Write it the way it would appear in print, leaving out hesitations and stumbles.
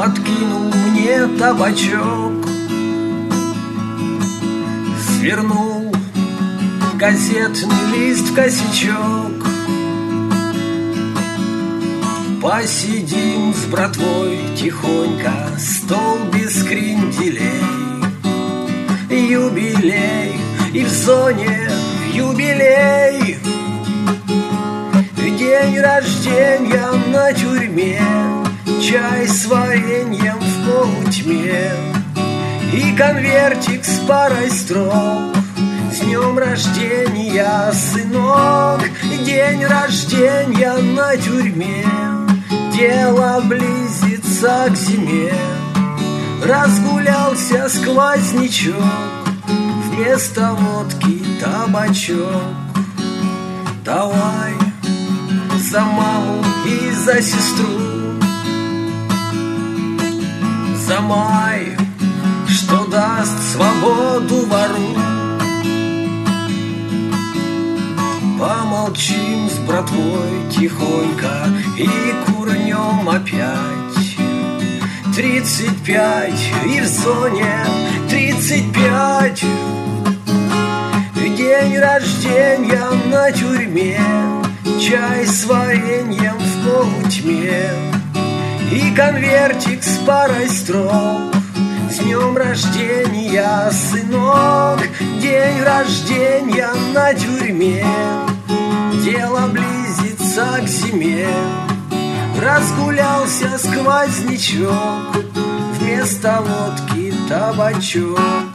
подкинул мне табачок, свернул газетный лист в косячок. Посидим с братвой тихонько, стол без кренделей. Юбилей, и в зоне юбилей. День рождения на тюрьме, чай с вареньем в полутьме и конвертик с парой строк. С днем рождения, сынок, день рождения на тюрьме. Дело близится к зиме. Разгулялся сквознячок, вместо водки табачок. Давай за маму и за сестру, за май, что даст свободу вору. Помолчим с братвой тихонько и курнем опять. 35 и в зоне 35. День рождения на тюрьме, чай с вареньем в полутьме и конвертик с парой строк. С днем рождения, сынок, день рождения на тюрьме. Дело близится к зиме. Разгулялся сквознячок, вместо водки табачок.